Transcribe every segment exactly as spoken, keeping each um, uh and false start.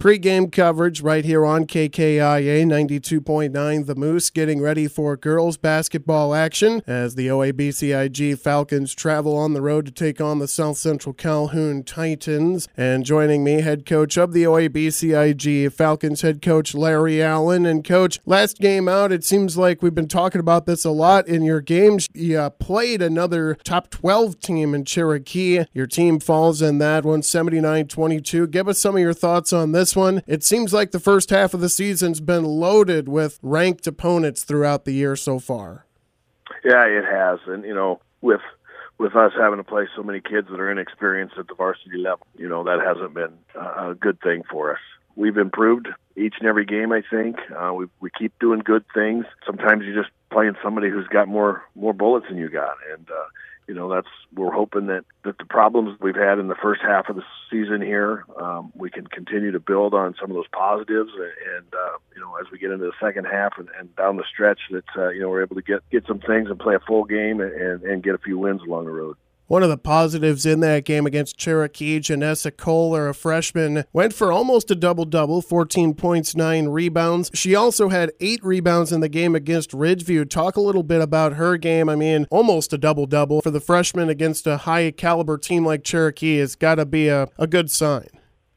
Pre-game coverage right here on K K I A ninety-two point nine The Moose, getting ready for girls basketball action as the O A B C I G Falcons travel on the road to take on the South Central Calhoun Titans. And joining me, head coach of the O A B C I G Falcons, head coach Larry Allen. And coach, last game out, it seems like we've been talking about this a lot in your games. You uh, played another top twelve team in Cherokee. Your team falls in that one, seventy-nine twenty-two. Give us some of your thoughts on this one. It seems like the first half of the season's been loaded with ranked opponents throughout the year so far. Yeah, it has. And, you know, with with us having to play so many kids that are inexperienced at the varsity level, you know, that hasn't been a good thing for us. We've improved each and every game, I think. Uh, we we keep doing good things. Sometimes you're just playing somebody who's got more more bullets than you got. And, uh, you know, that's we're hoping that, that the problems we've had in the first half of the season here, um, we can continue to build on some of those positives. And, uh, you know, as we get into the second half and, and down the stretch, that, uh, you know, we're able to get, get some things and play a full game and, and get a few wins along the road. One of the positives in that game against Cherokee, Janessa Kohler, a freshman, went for almost a double-double, fourteen points, nine rebounds. She also had eight rebounds in the game against Ridgeview. Talk a little bit about her game. I mean, almost a double-double for the freshman against a high-caliber team like Cherokee has got to be a, a good sign.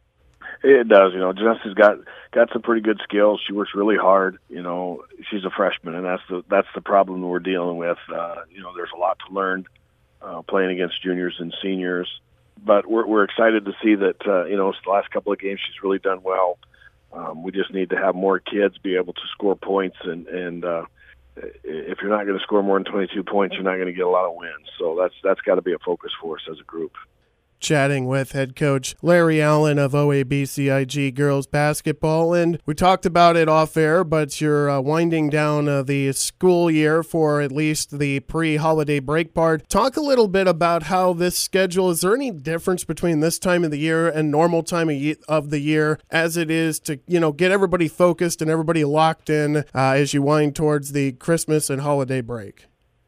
It does. You know, Janessa's got got some pretty good skills. She works really hard. You know, she's a freshman, and that's the that's the problem we're dealing with. Uh, you know, there's a lot to learn. Uh, playing against juniors and seniors, but we're we're excited to see that uh, you know the last couple of games she's really done well. Um, we just need to have more kids be able to score points, and and uh, if you're not going to score more than twenty-two points, you're not going to get a lot of wins. So that's that's got to be a focus for us as a group. Chatting with head coach Larry Allen of O A B C I G girls basketball. And we talked about it off air, but you're uh, winding down uh, the school year for at least the pre-holiday break part. Talk a little bit about how this schedule, is there any difference between this time of the year and normal time of, ye- of the year as it is to, you know, get everybody focused and everybody locked in uh, as you wind towards the Christmas and holiday break?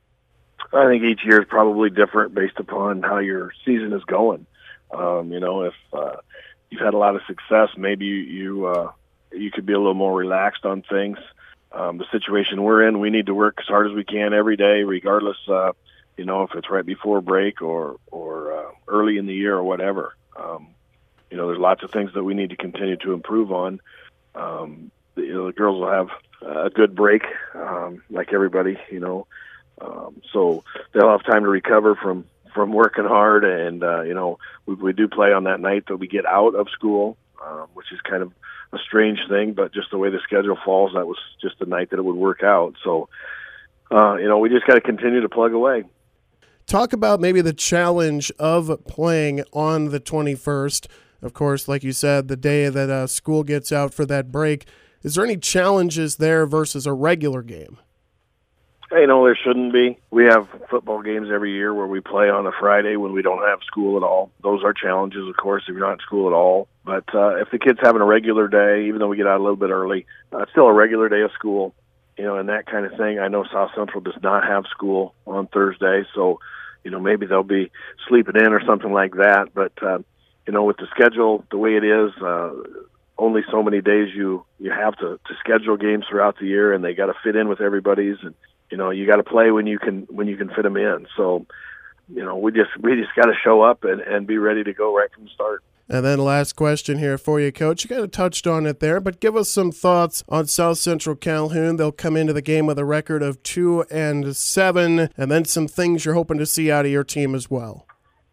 I think each year is probably different based upon how your season is going. Um, you know, if uh, you've had a lot of success, maybe you you, uh, you could be a little more relaxed on things. Um, the situation we're in, we need to work as hard as we can every day, regardless, uh, you know, if it's right before break or or uh, early in the year or whatever. Um, you know, there's lots of things that we need to continue to improve on. Um, the, you know, the girls will have a good break, um, like everybody, you know. Um, so they'll have time to recover from, from working hard, and uh, you know we, we do play on that night that we get out of school, um, which is kind of a strange thing, but just the way the schedule falls, that was just the night that it would work out. So uh, you know we just got to continue to plug away. Talk about maybe the challenge of playing on the twenty-first. Of course, like you said, the day that uh, school gets out for that break. Is there any challenges there versus a regular game? You know, there shouldn't be. We have football games every year where we play on a Friday when we don't have school at all. Those are challenges, of course, if you're not in school at all. But uh, if the kid's having a regular day, even though we get out a little bit early, uh, it's still a regular day of school, you know, and that kind of thing. I know South Central does not have school on Thursday, so, you know, maybe they'll be sleeping in or something like that. But, uh, you know, with the schedule the way it is, uh, only so many days you, you have to, to schedule games throughout the year, and they got to fit in with everybody's, and you know, you got to play when you can when you can fit them in. So, you know, we just we just got to show up and, and be ready to go right from the start. And then last question here for you, Coach. You kind of touched on it there, but give us some thoughts on South Central Calhoun. They'll come into the game with a record of two and seven, and then some things you're hoping to see out of your team as well.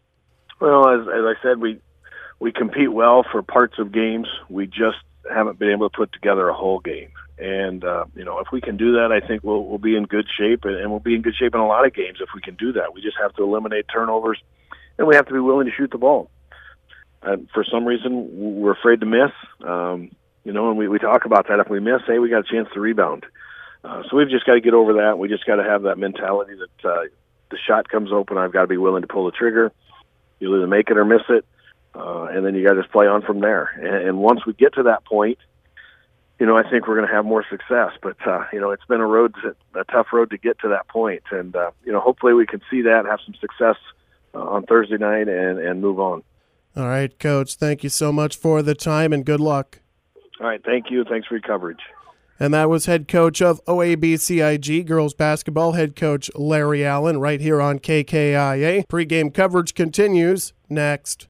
Well, as as I said, we we compete well for parts of games. We just haven't been able to put together a whole game. And, uh, you know, if we can do that, I think we'll we'll be in good shape, and, and we'll be in good shape in a lot of games if we can do that. We just have to eliminate turnovers, and we have to be willing to shoot the ball. And for some reason, we're afraid to miss, um, you know, and we, we talk about that. If we miss, hey, we got a chance to rebound. Uh, so we've just got to get over that. We just got to have that mentality that uh, the shot comes open, I've got to be willing to pull the trigger. You'll either make it or miss it, uh, and then you got to just play on from there. And, and once we get to that point, you know, I think we're going to have more success. But, uh, you know, it's been a road, to, a tough road to get to that point. And, uh, you know, hopefully we can see that, have some success uh, on Thursday night and, and move on. All right, Coach, thank you so much for the time and good luck. All right, thank you. Thanks for your coverage. And that was head coach of O A B C I G girls basketball, head coach Larry Allen, right here on K K I A. Pre-game coverage continues next.